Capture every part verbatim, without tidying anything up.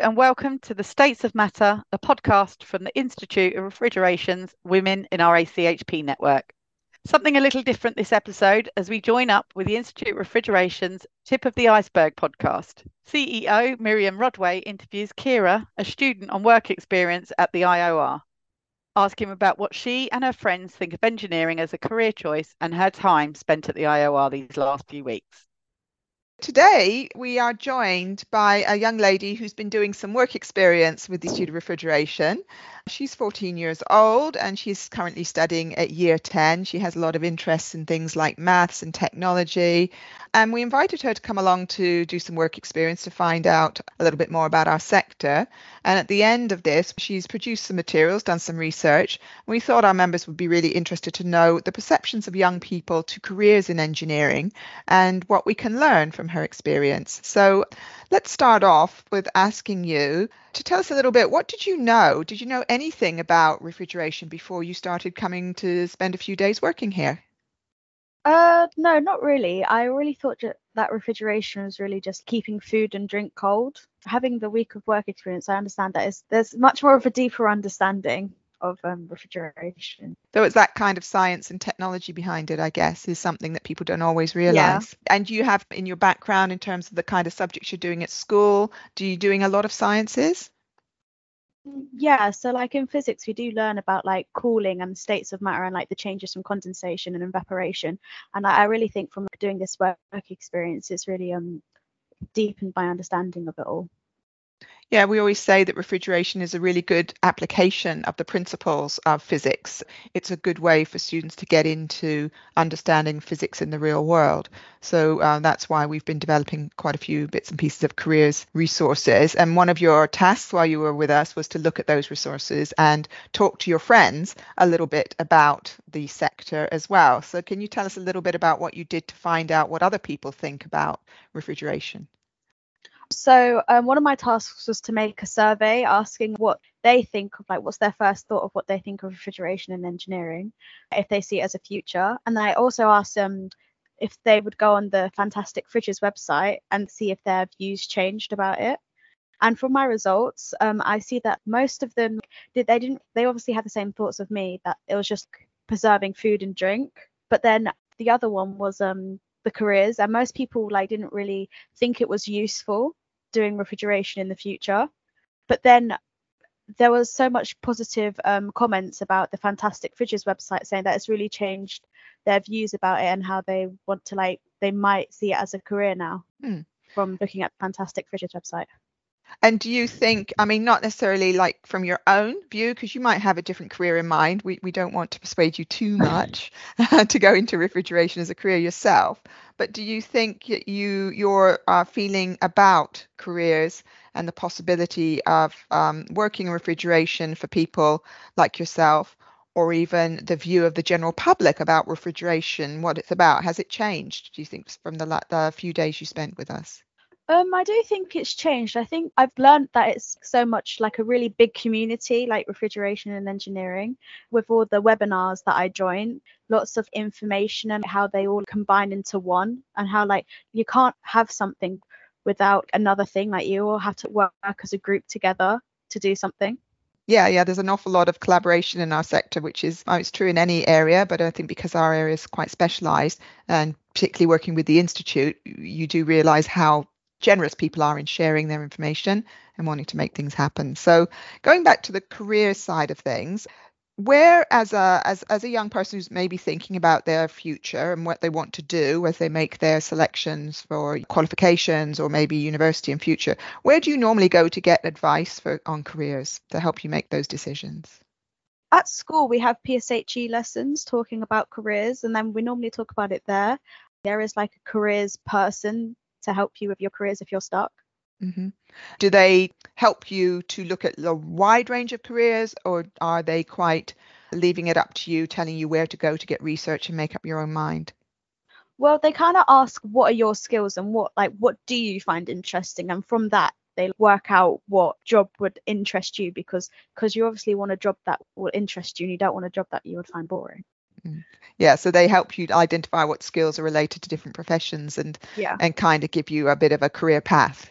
and welcome to the States of Matter, a podcast from the Institute of Refrigeration's Women in our A C H P network. Something a little different this episode as we join up with the Institute of Refrigeration's Tip of the Iceberg podcast. C E O Miriam Rodway interviews Kira, a student on work experience at the I O R. Ask him about what she and her friends think of engineering as a career choice and her time spent at the I O R these last few weeks. Today, we are joined by a young lady who's been doing some work experience with the Institute of Refrigeration. She's fourteen years old and she's currently studying at year ten. She has a lot of interests in things like maths and technology. And we invited her to come along to do some work experience to find out a little bit more about our sector. And at the end of this, she's produced some materials, done some research. We thought our members would be really interested to know the perceptions of young people to careers in engineering and what we can learn from her experience. So let's start off with asking you to tell us a little bit, what did you know? Did you know anything about refrigeration before you started coming to spend a few days working here? Uh, no, not really. I really thought that refrigeration was really just keeping food and drink cold. Having the week of work experience, I understand that is, there's much more of a deeper understanding of um, refrigeration. So it's that kind of science and technology behind it, I guess, is something that people don't always realize. Yeah. And you have in your background in terms of the kind of subjects you're doing at school, do you doing a lot of sciences? Yeah, so like in physics, we do learn about like cooling and states of matter and like the changes from condensation and evaporation. And I, I really think from doing this work experience, it's really um deepened my understanding of it all. Yeah, we always say that refrigeration is a really good application of the principles of physics. It's a good way for students to get into understanding physics in the real world. So uh, that's why we've been developing quite a few bits and pieces of careers resources. And one of your tasks while you were with us was to look at those resources and talk to your friends a little bit about the sector as well. So can you tell us a little bit about what you did to find out what other people think about refrigeration? So um, one of my tasks was to make a survey asking what they think of, like what's their first thought of what they think of refrigeration and engineering, if they see it as a future. And then I also asked them um, if they would go on the Fantastic Fridges website and see if their views changed about it. And from my results, um, I see that most of them did. They didn't. They obviously had the same thoughts of me, that it was just preserving food and drink. But then the other one was um, the careers, and most people like didn't really think it was useful doing refrigeration in the future. But then there was so much positive um, comments about the Fantastic Fridges website saying that it's really changed their views about it and how they want to like they might see it as a career now hmm. from looking at the Fantastic Fridges website. And do you think, I mean, not necessarily like from your own view, because you might have a different career in mind. We we don't want to persuade you too much to go into refrigeration as a career yourself. But do you think you your uh, feeling about careers and the possibility of um, working in refrigeration for people like yourself, or even the view of the general public about refrigeration, what it's about, has it changed, do you think, from the, the few days you spent with us? Um, I do think it's changed. I think I've learned that it's so much like a really big community, like refrigeration and engineering, with all the webinars that I joined, lots of information and how they all combine into one, and how like you can't have something without another thing. Like you all have to work as a group together to do something. Yeah, yeah, there's an awful lot of collaboration in our sector, which is oh, it's true in any area, but I think because our area is quite specialised, and particularly working with the Institute, you do realise how generous people are in sharing their information and wanting to make things happen. So going back to the career side of things, where as a as, as a young person who's maybe thinking about their future and what they want to do as they make their selections for qualifications or maybe university in future, where do you normally go to get advice for on careers to help you make those decisions? At school, we have P S H E lessons talking about careers, and then we normally talk about it there. There is like a careers person to help you with your careers if you're stuck. Mm-hmm. Do they help you to look at the wide range of careers, or are they quite leaving it up to you, telling you where to go to get research and make up your own mind? Well, they kind of ask what are your skills and what like what do you find interesting, and from that they work out what job would interest you, because because you obviously want a job that will interest you and you don't want a job that you would find boring. Yeah, so they help you identify what skills are related to different professions and yeah. and kind of give you a bit of a career path,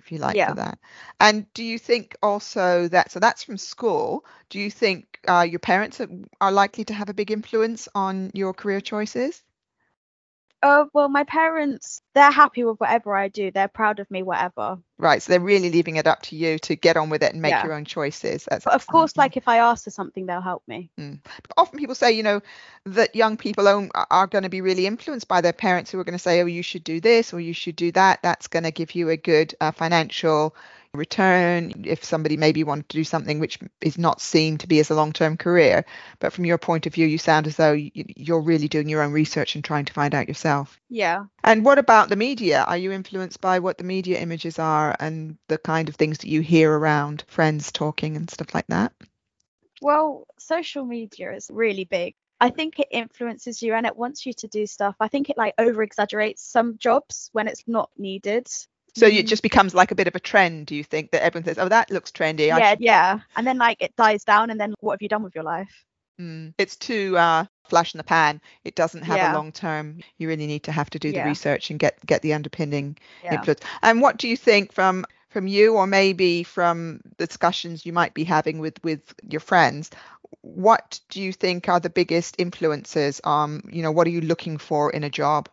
if you like, Yeah. for that. And do you think also that, so that's from school, do you think uh, your parents are, are likely to have a big influence on your career choices? Oh, well, my parents, they're happy with whatever I do. They're proud of me, whatever. Right, so they're really leaving it up to you to get on with it and make Yeah. your own choices. That's But of excellent. course, like if I ask for something, they'll help me. Mm. Often people say, you know, that young people own, are going to be really influenced by their parents who are going to say, oh, you should do this or you should do that. That's going to give you a good uh, financial return if somebody maybe wanted to do something which is not seen to be as a long-term career. But from your point of view, you sound as though you're really doing your own research and trying to find out yourself. Yeah. And what about the media? Are you influenced by what the media images are and the kind of things that you hear around friends talking and stuff like that? Well, social media is really big. I think it influences you and it wants you to do stuff. I think it like over exaggerates some jobs when it's not needed. So it just becomes like a bit of a trend, do you think, that everyone says, oh, that looks trendy. I Yeah, should... yeah. And then like it dies down and then what have you done with your life? Mm. It's too uh, flash in the pan. It doesn't have Yeah. a long term. You really need to have to do the Yeah. research and get get the underpinning Yeah. influence. And what do you think from from you, or maybe from the discussions you might be having with with your friends? What do you think are the biggest influences? Um, you know, what are you looking for in a job?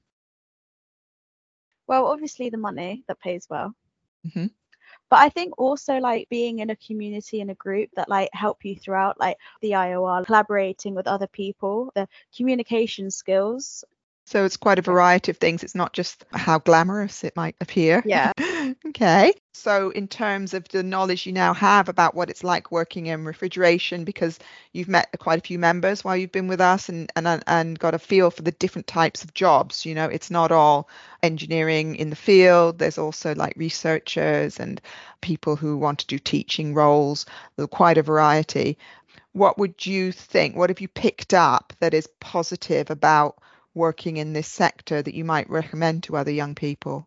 Well, obviously the money that pays well. Mm-hmm. But I think also like being in a community and a group that like help you throughout, like the I O R, collaborating with other people, the communication skills. So it's quite a variety of things. It's not just how glamorous it might appear. Yeah. Okay. So in terms of the knowledge you now have about what it's like working in refrigeration, because you've met quite a few members while you've been with us and, and, and got a feel for the different types of jobs, you know, it's not all engineering in the field. There's also like researchers and people who want to do teaching roles. There's quite a variety. What would you think? What have you picked up that is positive about working in this sector that you might recommend to other young people?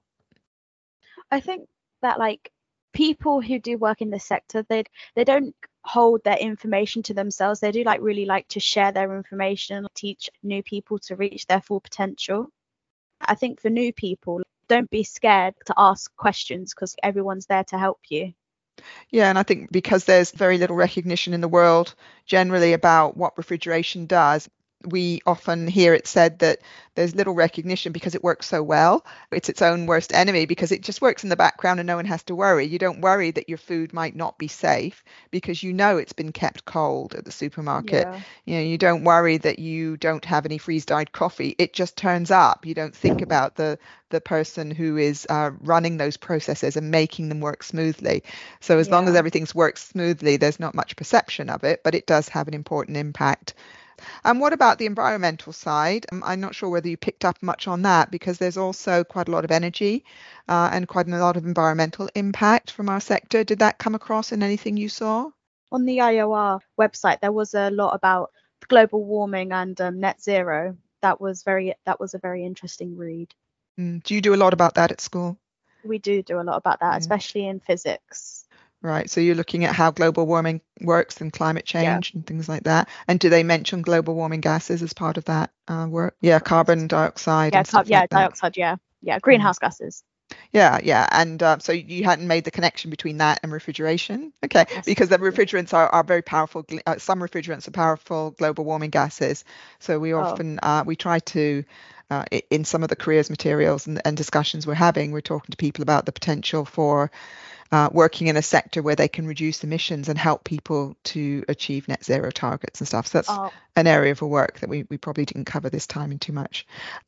I think that like people who do work in this sector, they they don't hold their information to themselves. They do like really like to share their information, teach new people to reach their full potential. I think for new people, don't be scared to ask questions because everyone's there to help you. Yeah, and I think because there's very little recognition in the world generally about what refrigeration does, we often hear it said that there's little recognition because it works so well. It's its own worst enemy because it just works in the background and no one has to worry. You don't worry that your food might not be safe because you know it's been kept cold at the supermarket. Yeah. You know, you don't worry that you don't have any freeze-dried coffee. It just turns up. You don't think about the the person who is uh, running those processes and making them work smoothly. So as long as Yeah. everything's works smoothly, there's not much perception of it, but it does have an important impact. And what about the environmental side? Um, I'm not sure whether you picked up much on that because there's also quite a lot of energy uh, and quite a lot of environmental impact from our sector. Did that come across in anything you saw? On the I O R website, there was a lot about global warming and um, net zero. That was very that was a very interesting read. Mm. Do you do a lot about that at school? We do do a lot about that, Yeah. especially in physics. Right. So you're looking at how global warming works and climate change Yeah. and things like that. And do they mention global warming gases as part of that uh, work? Yeah, carbon dioxide Yeah, and stuff yeah, like that. dioxide. Yeah, yeah, greenhouse gases. Yeah, yeah. And uh, so you hadn't made the connection between that and refrigeration? Okay, Yes. because the refrigerants are, are very powerful. Uh, some refrigerants are powerful global warming gases. So we often, oh. uh, we try to, uh, in some of the careers materials and, and discussions we're having, we're talking to people about the potential for uh, working in a sector where they can reduce emissions and help people to achieve net zero targets and stuff. So that's oh. an area of work that we, we probably didn't cover this time in too much.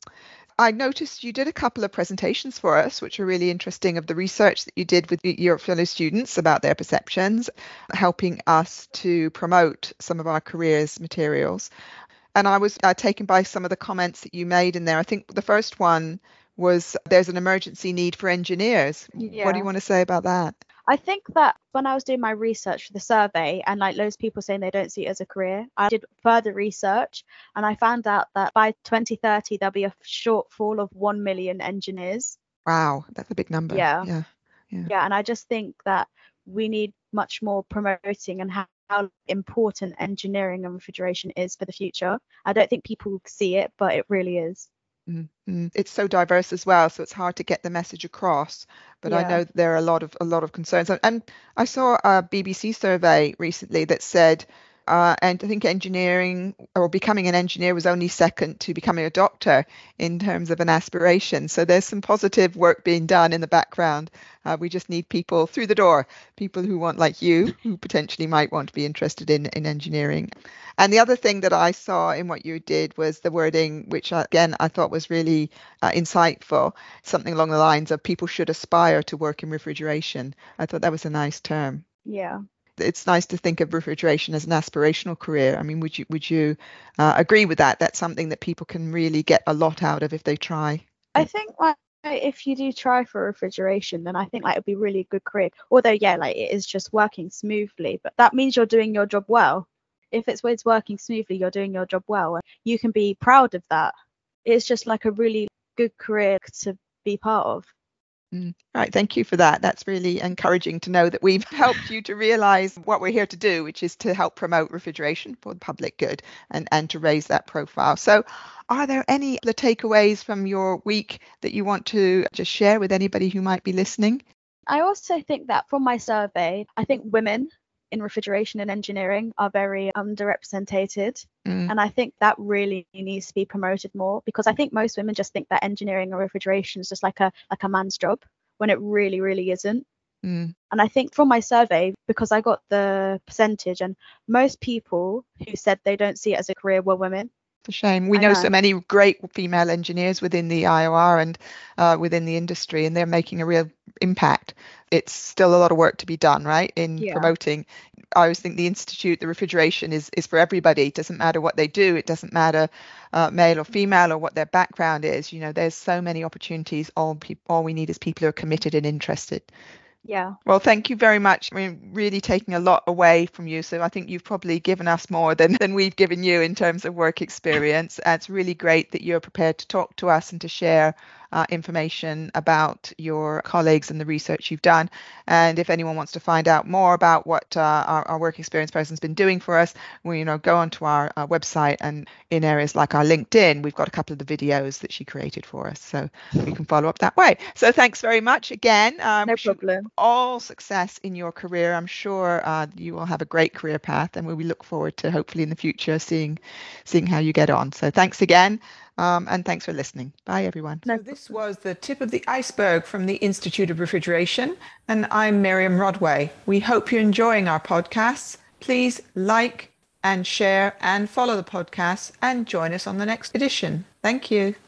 I noticed you did a couple of presentations for us, which are really interesting, of the research that you did with your fellow students about their perceptions, helping us to promote some of our careers materials. And I was uh, taken by some of the comments that you made in there. I think the first one was there's an emergency need for engineers. Yeah. What do you want to say about that? I think that when I was doing my research for the survey and like loads of people saying they don't see it as a career, I did further research and I found out that by twenty thirty, there'll be a shortfall of one million engineers. Wow, that's a big number. Yeah. Yeah. Yeah. Yeah. And I just think that we need much more promoting and how, how important engineering and refrigeration is for the future. I don't think people see it, but it really is. Mm-hmm. It's so diverse as well, so it's hard to get the message across. But yeah. I know there are a lot of a lot of concerns. And I saw a B B C survey recently that said, uh, and I think engineering or becoming an engineer was only second to becoming a doctor in terms of an aspiration. So there's some positive work being done in the background. Uh, we just need people through the door, people who want, like you, who potentially might want to be interested in, in engineering. And the other thing that I saw in what you did was the wording, which again, I thought was really uh, insightful, something along the lines of people should aspire to work in refrigeration. I thought that was a nice term. Yeah. It's nice to think of refrigeration as an aspirational career. I mean, would you would you uh, agree with that? That's something that people can really get a lot out of if they try. I think like if you do try for refrigeration, then I think like it'd be really a good career. Although yeah, like it is just working smoothly, but that means you're doing your job well. If it's it's working smoothly, you're doing your job well. You can be proud of that. It's just like a really good career to be part of. Mm. Right, thank you for that. That's really encouraging to know that we've helped you to realise what we're here to do, which is to help promote refrigeration for the public good and, and to raise that profile. So are there any other takeaways from your week that you want to just share with anybody who might be listening? I also think that from my survey, I think women in refrigeration and engineering are very underrepresented. Mm. And I think that really needs to be promoted more, because I think most women just think that engineering or refrigeration is just like a like a man's job, when it really, really isn't. Mm. And I think from my survey, because I got the percentage, and most people who said they don't see it as a career were women. It's a shame. We know, know so many great female engineers within the I O R and uh, within the industry, and they're making a real impact. It's still a lot of work to be done, right, in yeah. promoting. I always think the Institute, the refrigeration is, is for everybody. It doesn't matter what they do. It doesn't matter uh, male or female or what their background is. You know, there's so many opportunities. All, pe- all we need is people who are committed and interested. Yeah. Well, thank you very much. I mean, really taking a lot away from you. So I think you've probably given us more than, than we've given you in terms of work experience. And it's really great that you're prepared to talk to us and to share uh, information about your colleagues and the research you've done. And if anyone wants to find out more about what uh, our, our work experience person's been doing for us, we, you know, go onto our, our website, and in areas like our LinkedIn, we've got a couple of the videos that she created for us. So we can follow up that way. So thanks very much again. Um, no problem. All success in your career. I'm sure uh, you will have a great career path, and we look forward to hopefully in the future seeing seeing how you get on. So thanks again, um, and thanks for listening. Bye, everyone. So this was the tip of the iceberg from the Institute of Refrigeration, and I'm Miriam Rodway. We hope you're enjoying our podcasts. Please like and share and follow the podcast, and join us on the next edition. Thank you.